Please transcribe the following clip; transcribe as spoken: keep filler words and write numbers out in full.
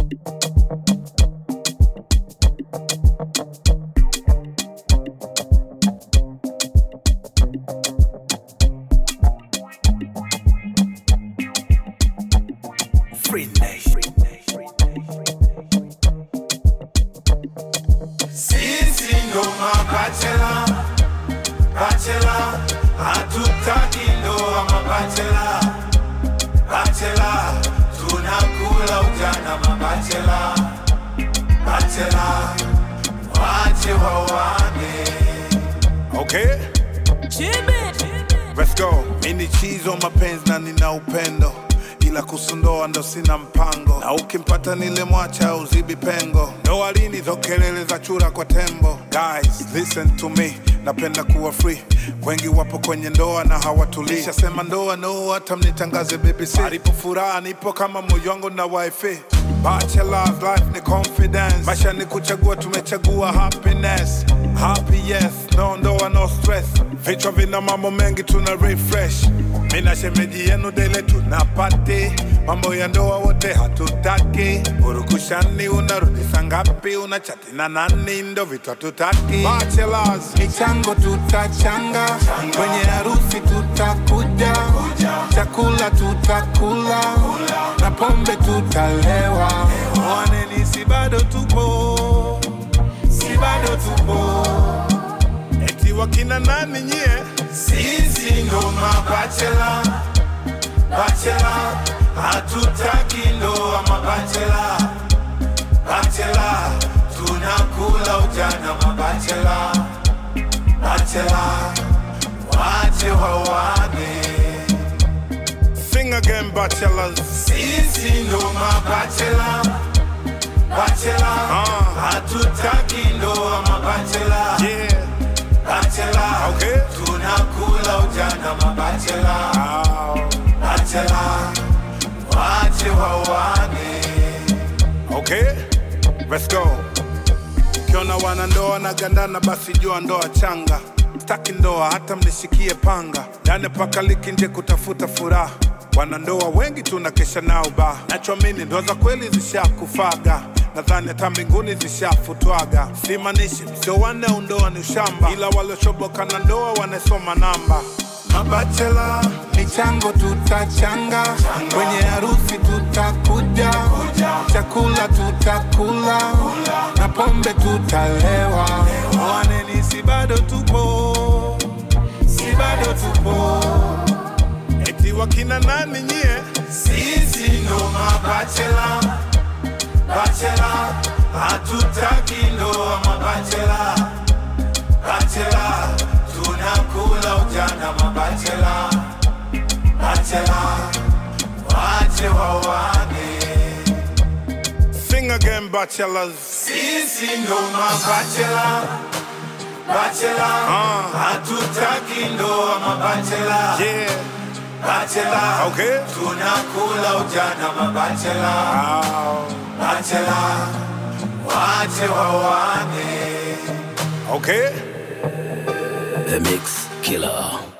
Free Nation. Sisi ndo mabachela, bachela, hatutaki ndoa mabachela, bachela, tunakula ujana mabachela, bachela, wache wawane. Okay? Let's go. Mini chizo mapenzi na nina upendo, ila kusundoa ndo sina mpango, na ukimpata nile mwacha uzibi pengo. Ndoa lini zo kelele za chura kwa tembo? Guys, listen to me, napenda kuwa free. Wengi wapo kwenye ndoa na hawatulii. Sema ndoa no, hata mnitangaze B B C. Alipo furaha nipo kama moyo wangu na wifi. Bachelor's life ni confidence, maisha ni kuchagua, tumechagua happiness. Happy yes, no ndoa no stress. Vichwa vina mambo mengi tuna refresh. Mina shemeji yenu dele tunapati, mambo ya ndoa wote hatutaki. Urukushani unarudi sangapi, unachati na nani, ndo vitu hatutaki. Bachelors, Michango tutachanga, kwenye harusi tutakuja, chakula tutakula, na pombe tutalewa. mwaneni si bado tupo, Si bado tupo, eti wakina nani nyie? sisi ndo mabachela, bachela, hatutaki ndoa mabachela, bachela, tunakula ujana mabachela, bachela, wache wawane. Sing again, bachelors. Sisi ndo mabachela, bachela, Ah. hatutaki ndoa mabachela, Yeah. bachela, Okay. tunakula ujana mabachela, Oh. bachela, wache wawane. Okay, let's go. Ukiona wana ndoa na gandana, basi jua ndoa changa. Staki ndoa hata mnishikie panga, ndani paka liki nje kutafuta furaha. Wana ndoa wengi tunakesha nao ba, nachoamini ndoa za kweli zishakufaga. Nadhani hata mbinguni zishafutwaga. Simanishi msio wane undoa ni ushamba, ila walioshoboka na ndoa wanasoma namba. Mabachela, michango tutachanga, kwenye harusi tutakuja, chakula tutakula, na pombe tutalewa. Mwaneni si bado tupo, Si bado tupo, eti wakina nani nyie? sisi ndo mabachela, bachela, hatutaki ndoa mabachela, bachela, tunakula ujana mabachela, bachela, wache wawane. Sing again, bachelors. Sisi ndo mabachela, bachela, Ah. hatutaki ndoa mabachela, Yeah. bachela, Okay. tunakula ujana mabachela, Oh. bachela, wache wawane. Okay. The Mix Killer.